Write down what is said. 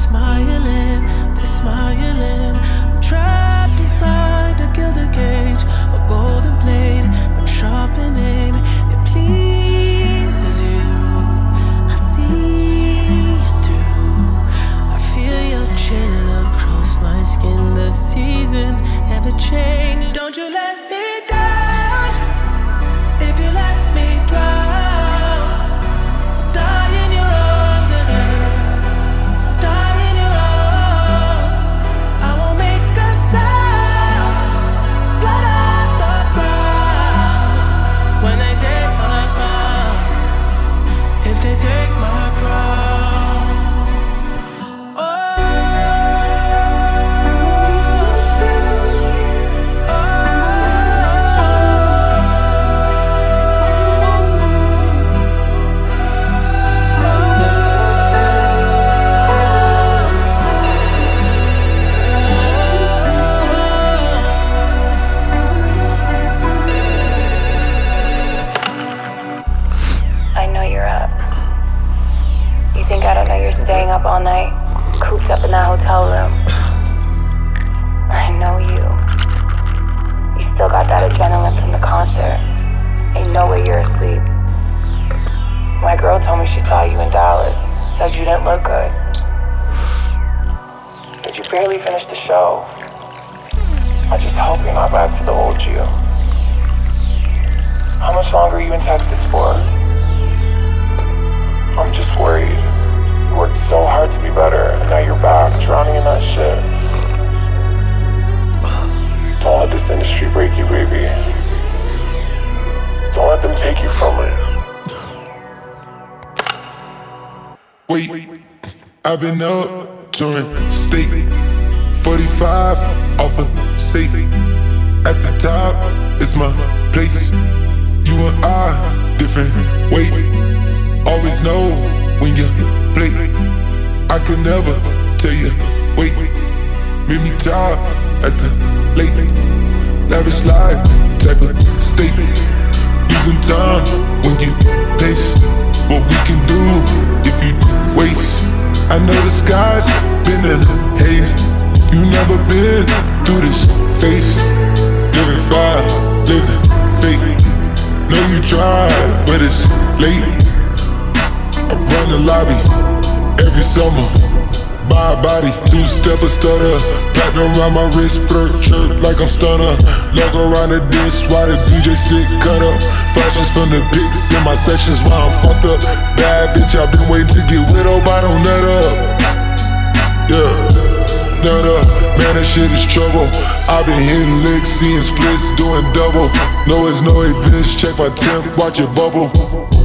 smiling, they're smiling. I'm trapped inside a gilded cage, a golden blade, but sharpening. It pleases you. I see it through. I feel your chill across my skin. The seasons never change. Don't you let me down. If you let me drown, I'll die in your arms again. I'll die in your arms. I won't make a sound. Blood on the ground. When they take my crown, if they take my crown, I know you're up. You think I don't know you're staying up all night, cooped up in that hotel room? I know you. You still got that adrenaline from the concert. Ain't no way you're asleep. My girl told me she saw you in Dallas. Said you didn't look good. But you barely finished the show. I just hope you're not back to the old you. How much longer are you in Texas for? I'm just worried. You worked so hard to be better, and now you're back, drowning in that shit. Don't let this industry break you, baby. Don't let them take you from me. Wait, I've been up touring state 45 off a safe. At the top, it's my place. You and I, different weight. Always know when you play. I could never tell you, wait. Made me tired at the late. Lavish life, type of state. Losing time when you pace. What we can do if you waste. I know the sky's been in haze. You never been through this phase. Living fire, living fake. Know you tried, but it's late. I run the lobby every summer. Buy a body, two-stepper stutter. Platinum around my wrist, blur, chirp like I'm stunner. Logo around the disc while the DJ sit cut up. Flashes from the pics in my sections while I'm fucked up. Bad bitch, I've been waiting to get with, hope I don't nut up. Yeah, nut up, man, that shit is trouble. I've been hitting licks, seeing splits, doing double. No, it's no events, check my temp, watch it bubble.